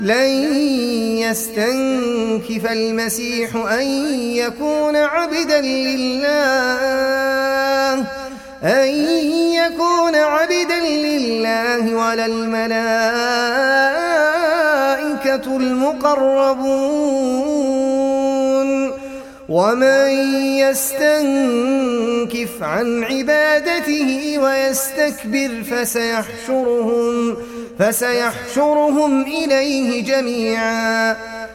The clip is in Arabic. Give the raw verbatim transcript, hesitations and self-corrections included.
لن يستنكف المسيح أن يكون عبدا لله أن يكون عبدا لله ولا الملائكة المقربون ومن يستنكف عن عبادته ويستكبر فسيحشرهم, فسيحشرهم إليه جميعا